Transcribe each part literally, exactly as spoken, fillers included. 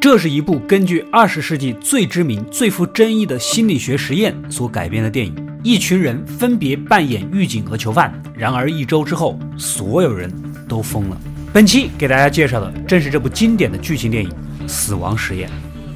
这是一部根据二十世纪最知名、最富争议的心理学实验所改编的电影。一群人分别扮演狱警和囚犯，然而一周之后，所有人都疯了。本期给大家介绍的正是这部经典的剧情电影《死亡实验》。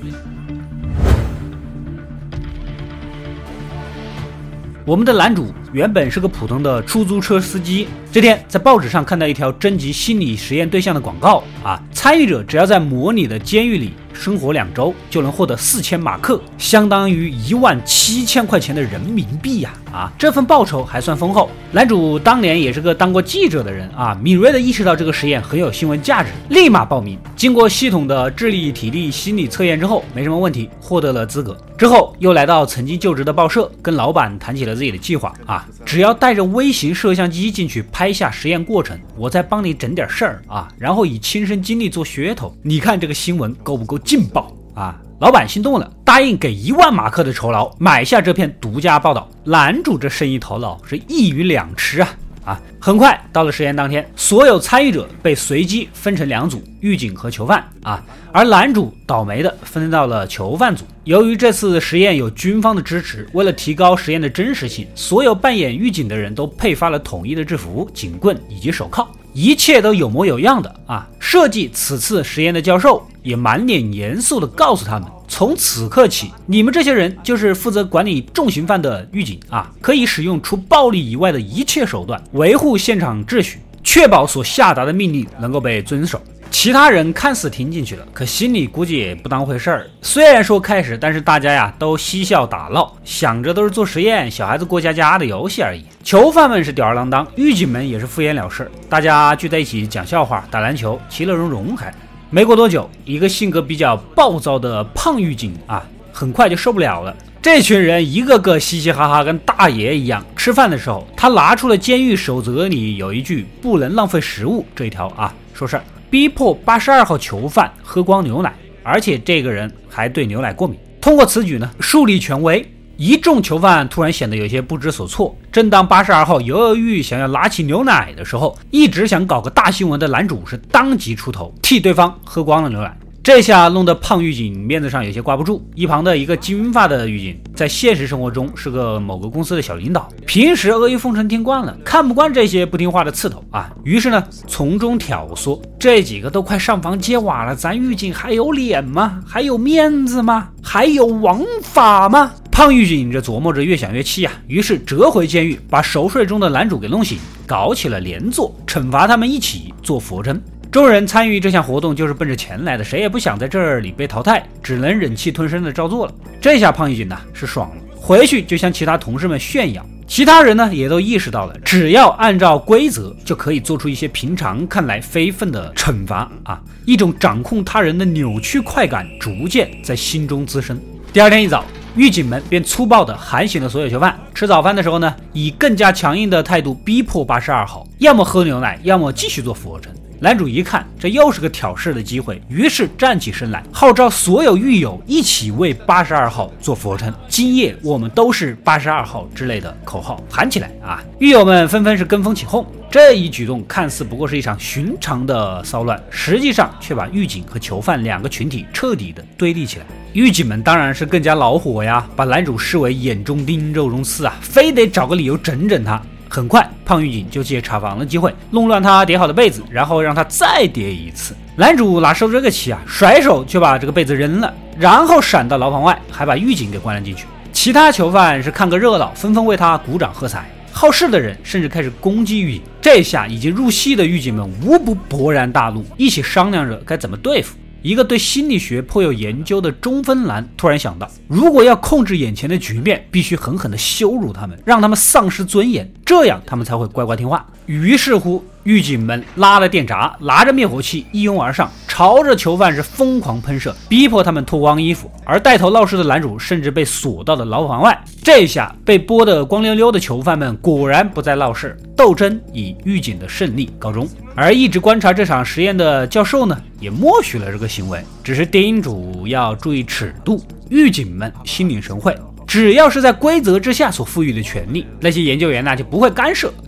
我们的男主原本是个普通的出租车司机，这天在报纸上看到一条征集心理实验对象的广告啊，参与者只要在模拟的监狱里生活两周，就能获得四千马克，相当于一万七千块钱的人民币呀！啊，这份报酬还算丰厚。男主当年也是个当过记者的人啊，敏锐地意识到这个实验很有新闻价值，立马报名。经过系统的智力、体力、心理测验之后，没什么问题，获得了资格。之后又来到曾经就职的报社，跟老板谈起了自己的计划啊，只要带着微型摄像机进去拍下实验过程，我再帮你整点事儿啊，然后以亲身经历做噱头。你看这个新闻够不够劲爆啊？老板心动了，答应给一万马克的酬劳，买下这篇独家报道。男主这生意头脑是一鱼两吃啊！啊，很快到了实验当天，所有参与者被随机分成两组，狱警和囚犯啊，而男主倒霉的分到了囚犯组。由于这次实验有军方的支持，为了提高实验的真实性，所有扮演狱警的人都配发了统一的制服、警棍以及手铐，一切都有模有样的啊！设计此次实验的教授也满脸严肃地告诉他们，从此刻起，你们这些人就是负责管理重刑犯的狱警啊，可以使用除暴力以外的一切手段，维护现场秩序，确保所下达的命令能够被遵守。其他人看似听进去了，可心里估计也不当回事儿。虽然说开始，但是大家呀都嬉笑打闹，想着都是做实验、小孩子过家家的游戏而已。囚犯们是吊儿郎当，狱警们也是敷衍了事，大家聚在一起讲笑话、打篮球，其乐融融还。没过多久，一个性格比较暴躁的胖狱警啊，很快就受不了了。这群人一个个嘻嘻哈哈，跟大爷一样。吃饭的时候，他拿出了监狱守则里有一句“不能浪费食物”这一条啊，说是逼迫八十二号囚犯喝光牛奶，而且这个人还对牛奶过敏。通过此举呢，树立权威。一众囚犯突然显得有些不知所措。正当八十二号犹犹豫豫想要拿起牛奶的时候，一直想搞个大新闻的男主是当即出头，替对方喝光了牛奶。这下弄得胖狱警面子上有些挂不住。一旁的一个金发的狱警，在现实生活中是个某个公司的小领导，平时阿谀奉承听惯了，看不惯这些不听话的刺头啊，于是呢从中挑唆，这几个都快上房揭瓦了，咱狱警还有脸吗？还有面子吗？还有王法吗？胖狱警这琢磨着，越想越气啊，于是折回监狱，把熟睡中的男主给弄醒，搞起了连坐，惩罚他们一起做俯卧撑。众人参与这项活动就是奔着钱来的，谁也不想在这里被淘汰，只能忍气吞声的照做了。这下胖狱警呢是爽了，回去就向其他同事们炫耀。其他人呢也都意识到了，只要按照规则，就可以做出一些平常看来非分的惩罚啊！一种掌控他人的扭曲快感逐渐在心中滋生。第二天一早，狱警们便粗暴地喊醒了所有囚犯。吃早饭的时候呢，以更加强硬的态度逼迫八十二号，要么喝牛奶，要么继续做俯卧撑。男主一看这又是个挑事的机会，于是站起身来，号召所有狱友一起为八十二号做俯卧撑。今夜我们都是八十二号之类的口号喊起来啊！狱友们纷纷是跟风起哄。这一举动看似不过是一场寻常的骚乱，实际上却把狱警和囚犯两个群体彻底的对立起来。狱警们当然是更加恼火呀，把男主视为眼中钉、肉中刺啊，非得找个理由整整他。很快，胖狱警就借查房的机会弄乱他叠好的被子，然后让他再叠一次。男主哪受这个气啊，甩手就把这个被子扔了，然后闪到牢房外，还把狱警给关了进去。其他囚犯是看个热闹，纷纷为他鼓掌喝彩。好事的人甚至开始攻击狱警。这下已经入戏的狱警们无不勃然大怒，一起商量着该怎么对付。一个对心理学颇有研究的中分男突然想到，如果要控制眼前的局面，必须狠狠地羞辱他们，让他们丧失尊严，这样他们才会乖乖听话。于是乎，狱警们拉了电闸，拿着灭火器一拥而上，朝着囚犯是疯狂喷射，逼迫他们脱光衣服。而带头闹事的男主甚至被锁到了牢房外。这下被剥得光溜溜的囚犯们果然不再闹事，斗争以狱警的胜利告终。而一直观察这场实验的教授呢，也默许了这个行为，只是叮嘱要注意尺度。狱警们心领神会，只要是在规则之下所赋予的权利，那些研究员呢就不会干涉。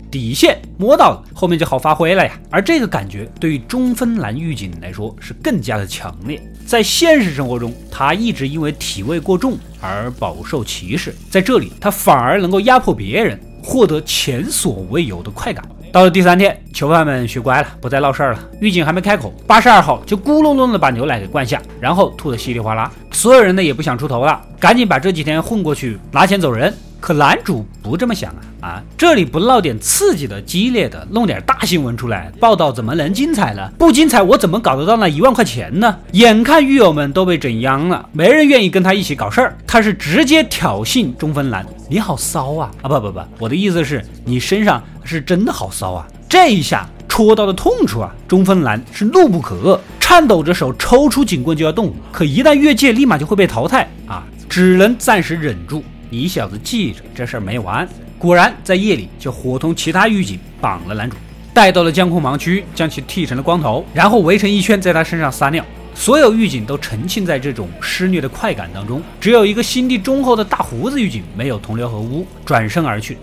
底线摸到了，后面就好发挥了呀。而这个感觉对于中分男狱警来说是更加的强烈。在现实生活中，他一直因为体味过重而饱受歧视，在这里他反而能够压迫别人，获得前所未有的快感。到了第三天，囚犯们学乖了，不再闹事儿了。狱警还没开口，八十二号就咕隆隆的把牛奶给灌下，然后吐得稀里哗啦。所有人呢也不想出头了，赶紧把这几天混过去，拿钱走人。可男主不这么想啊啊！这里不闹点刺激的、激烈的，弄点大新闻出来，报道怎么能精彩呢？不精彩，我怎么搞得到那一万块钱呢？眼看狱友们都被整殃了，没人愿意跟他一起搞事儿，他是直接挑衅中分男：“你好骚啊！啊不不不，我的意思是你身上是真的好骚啊！”这一下戳到的痛处啊，中分男是怒不可遏，颤抖着手抽出警棍就要动武，可一旦越界，立马就会被淘汰啊，只能暂时忍住。你小子记着，这事儿没完。果然在夜里就伙同其他狱警绑了男主，带到了监控盲区，将其剃成了光头，然后围成一圈在他身上撒尿。所有狱警都沉浸在这种施虐的快感当中，只有一个心地忠厚的大胡子狱警没有同流合污，转身而去。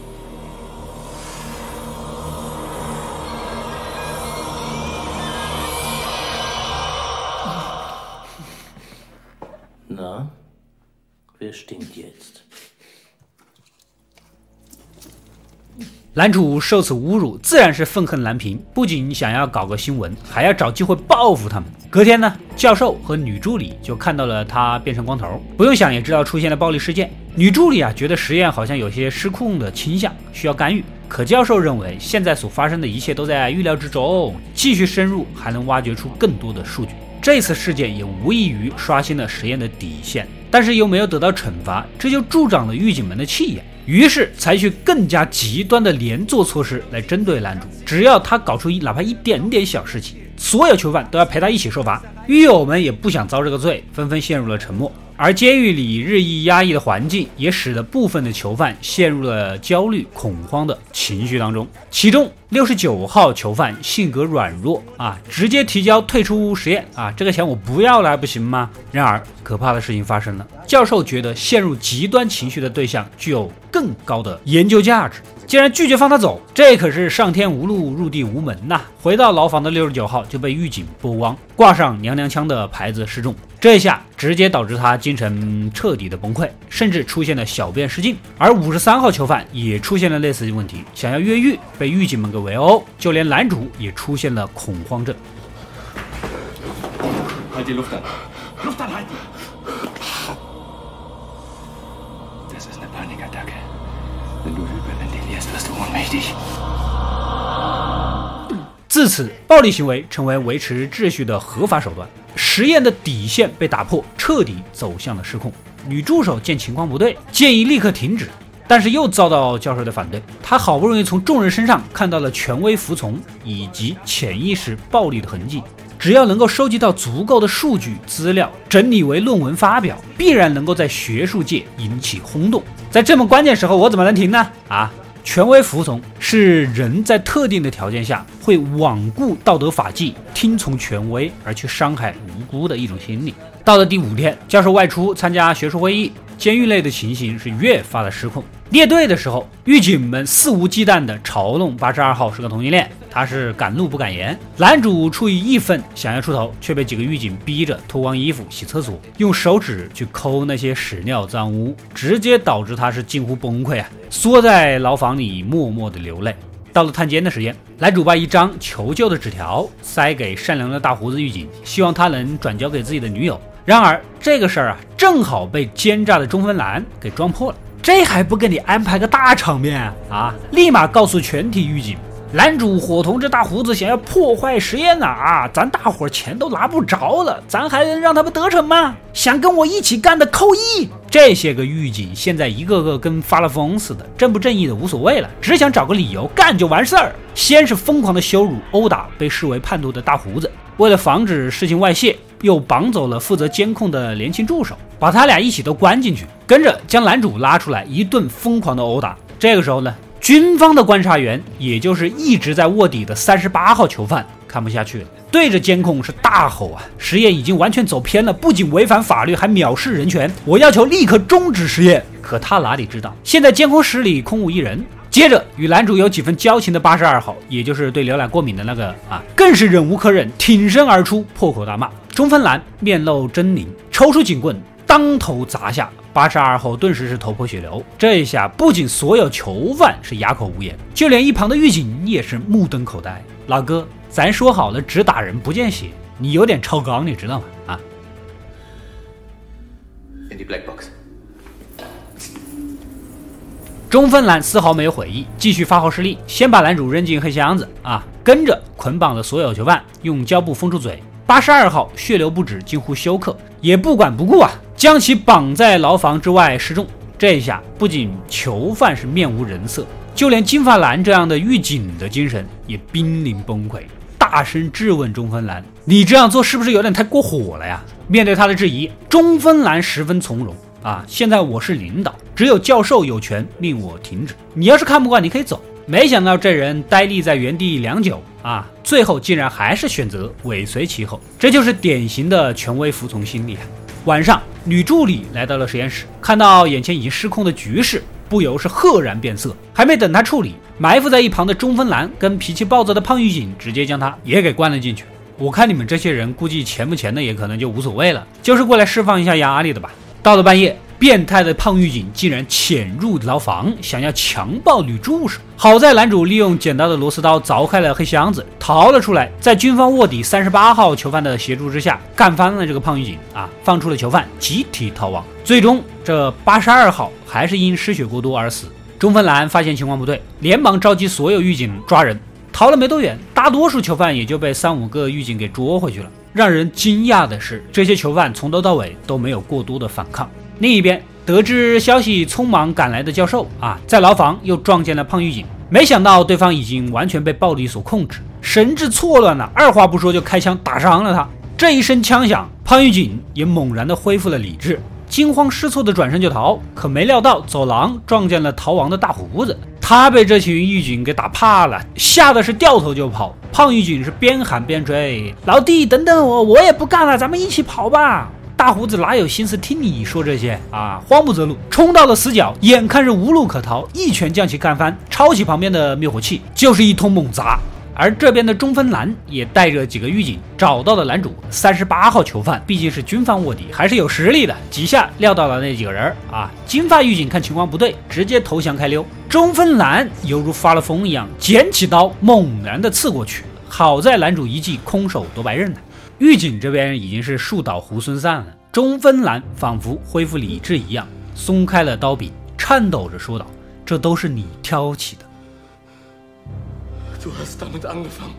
那wer stinkt jetzt？ 男主受此侮辱，自然是愤恨难平，不仅想要搞个新闻，还要找机会报复他们。隔天呢，教授和女助理就看到了他变成光头，不用想也知道出现了暴力事件。女助理啊，觉得实验好像有些失控的倾向，需要干预。可教授认为现在所发生的一切都在预料之中，继续深入还能挖掘出更多的数据。这次事件也无异于刷新了实验的底线，但是又没有得到惩罚，这就助长了狱警们的气焰，于是采取更加极端的连坐措施来针对男主。只要他搞出哪怕一点点小事情，所有囚犯都要陪他一起受罚。狱友们也不想遭这个罪，纷纷陷入了沉默。而监狱里日益压抑的环境也使得部分的囚犯陷入了焦虑恐慌的情绪当中。其中六十九号囚犯性格软弱啊，直接提交退出实验啊，这个钱我不要了还不行吗？然而可怕的事情发生了，教授觉得陷入极端情绪的对象具有更高的研究价值，竟然拒绝放他走，这可是上天无路入地无门呐、啊！回到牢房的六十九号就被狱警剥光，挂上娘娘腔的牌子示众，这下直接导致他精神彻底的崩溃，甚至出现了小便失禁。而五十三号囚犯也出现了类似的问题，想要越狱被狱警们给围殴，就连男主也出现了恐慌症。 Halt die Luft an. Luft anhalten! Das ist eine Panikattacke. Wenn du hyperventilierst, wirst du ohnmächtig. 自此，暴力行为成为维持秩序的合法手段，实验的底线被打破，彻底走向了失控。女助手见情况不对，建议立刻停止，但是又遭到教授的反对。他好不容易从众人身上看到了权威服从以及潜意识暴力的痕迹，只要能够收集到足够的数据资料，整理为论文发表，必然能够在学术界引起轰动。在这么关键时候，我怎么能停呢？啊！权威服从是人在特定的条件下会罔顾道德法纪，听从权威而去伤害无辜的一种心理。到了第五天，教授外出参加学术会议，监狱内的情形是越发的失控。列队的时候，狱警们肆无忌惮地嘲弄八十二号是个同性恋，他是敢怒不敢言。男主出于义愤想要出头，却被几个狱警逼着脱光衣服洗厕所，用手指去抠那些屎尿脏污，直接导致他是近乎崩溃啊，缩在牢房里默默地流泪。到了探监的时间，男主把一张求救的纸条塞给善良的大胡子狱警，希望他能转交给自己的女友。然而这个事儿啊，正好被奸诈的中分男给撞破了。这还不给你安排个大场面啊！立马告诉全体狱警，男主伙同这大胡子想要破坏实验呐！啊，咱大伙钱都拿不着了，咱还能让他们得逞吗？想跟我一起干的扣一！这些个狱警现在一个个跟发了疯似的，正不正义的无所谓了，只想找个理由干就完事儿。先是疯狂的羞辱殴打被视为叛徒的大胡子，为了防止事情外泄，又绑走了负责监控的年轻助手，把他俩一起都关进去，跟着将男主拉出来一顿疯狂的殴打。这个时候呢，军方的观察员，也就是一直在卧底的三十八号囚犯看不下去了，对着监控是大吼啊！实验已经完全走偏了，不仅违反法律，还藐视人权，我要求立刻终止实验。可他哪里知道，现在监控室里空无一人， 接着与男主有几分交情的八十二号，也就是对牛奶过敏的那个啊，更是忍无可忍，挺身而出，破口大骂。中分男面露狰狞，抽出警棍当头砸下，八十二号顿时是头破血流。这一下不仅所有囚犯是哑口无言，就连一旁的狱警也是目瞪口呆。老哥，咱说好了只打人不见血，你有点超纲，你知道吗？啊！ In die Black Box。 中分男丝毫没有悔意，继续发号施令，先把男主扔进黑箱子啊，跟着捆绑了所有囚犯，用胶布封住嘴。八十二号血流不止，近乎休克，也不管不顾啊，将其绑在牢房之外示众。这一下，不仅囚犯是面无人色，就连金发男这样的狱警的精神也濒临崩溃，大声质问中分男：“你这样做是不是有点太过火了呀？”面对他的质疑，中分男十分从容。啊！现在我是领导，只有教授有权令我停止。你要是看不惯，你可以走。没想到这人呆立在原地良久啊，最后竟然还是选择尾随其后，这就是典型的权威服从心理啊！晚上，女助理来到了实验室，看到眼前已经失控的局势，不由是赫然变色。还没等她处理，埋伏在一旁的中分男跟脾气暴躁的胖狱警直接将他也给关了进去。我看你们这些人估计钱不钱的也可能就无所谓了，就是过来释放一下压力的吧。到了半夜，变态的胖狱警竟然潜入牢房，想要强暴女助手。好在男主利用捡到的螺丝刀凿开了黑箱子，逃了出来，在军方卧底三十八号囚犯的协助之下，干翻了这个胖狱警啊，放出了囚犯，集体逃亡。最终，这八十二号还是因失血过多而死。中分男发现情况不对，连忙召集所有狱警抓人。逃了没多远，大多数囚犯也就被三五个狱警给捉回去了。让人惊讶的是，这些囚犯从头到尾都没有过多的反抗。另一边，得知消息匆忙赶来的教授啊，在牢房又撞见了胖狱警，没想到对方已经完全被暴力所控制，神志错乱了，二话不说就开枪打伤了他。这一声枪响，胖狱警也猛然的恢复了理智，惊慌失措的转身就逃，可没料到走廊撞见了逃亡的大胡子，他被这群狱警给打怕了，吓得是掉头就跑。胖狱警是边喊边追：“老弟，等等我，我也不干了，咱们一起跑吧！”大胡子哪有心思听你说这些啊？慌不择路，冲到了死角，眼看着无路可逃，一拳将其干翻，抄起旁边的灭火器，就是一通猛砸。而这边的中分男也带着几个狱警找到了男主三十八号囚犯，毕竟是军方卧底，还是有实力的，几下撂到了那几个人啊。金发狱警看情况不对，直接投降开溜。中分男犹如发了疯一样，捡起刀猛然的刺过去，好在男主一记空手夺白刃呢。狱警这边已经是树倒猢狲散了，中分男仿佛恢复理智一样，松开了刀柄，颤抖着说道：“这都是你挑起的。” Du hast damit angefangen.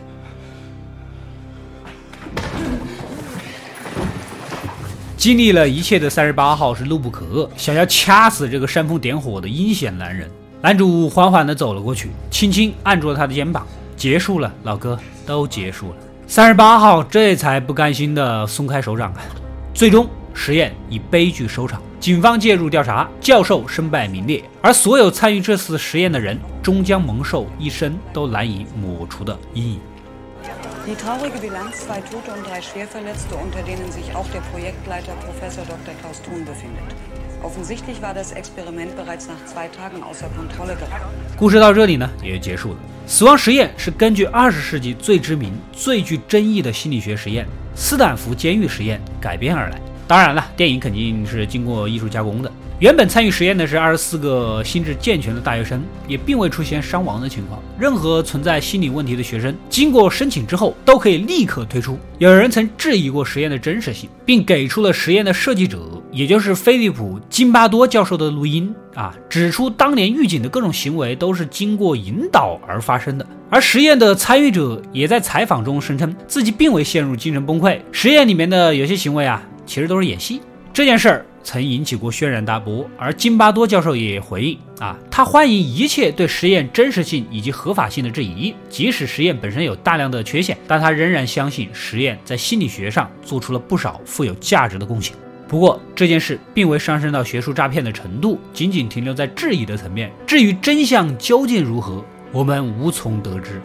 经历了一切的三十八号是怒不可遏，想要掐死这个煽风点火的阴险男人。男主缓缓地走了过去，轻轻按住了他的肩膀。结束了，老哥，都结束了。三十八号这才不甘心地松开手掌啊。最终实验以悲剧收场，警方介入调查，教授身败名裂，而所有参与这次实验的人终将蒙受一生都难以抹除的阴影。 Die traurige Bilanz: zwei Tote und drei Schwerverletzte, unter denen sich auch der Projektleiter Professor Doktor Klaus Thun befindet. Offensichtlich war das Experiment bereits nach zwei Tagen außer Kontrolle geraten. 故事到这里呢也结束了。死亡实验是根据二十世纪最知名、最具争议的心理学实验——斯坦福监狱实验改编而来。当然了，电影肯定是经过艺术加工的。原本参与实验的是二十四个心智健全的大学生，也并未出现伤亡的情况。任何存在心理问题的学生，经过申请之后，都可以立刻退出。有人曾质疑过实验的真实性，并给出了实验的设计者，也就是菲利普·金巴多教授的录音啊，指出当年狱警的各种行为都是经过引导而发生的。而实验的参与者也在采访中声称自己并未陷入精神崩溃，实验里面的有些行为啊，其实都是演戏。这件事儿曾引起过轩然大波，而金巴多教授也回应啊，他欢迎一切对实验真实性以及合法性的质疑，即使实验本身有大量的缺陷，但他仍然相信实验在心理学上做出了不少富有价值的贡献。不过这件事并未上升到学术诈骗的程度，仅仅停留在质疑的层面，至于真相究竟如何，我们无从得知。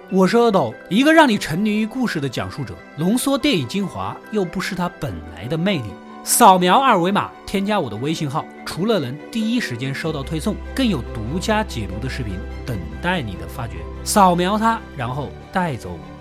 我是阿斗，一个让你沉迷于故事的讲述者，浓缩电影精华，又不失它本来的魅力。扫描二维码，添加我的微信号，除了能第一时间收到推送，更有独家解读的视频等待你的发掘。扫描它，然后带走我。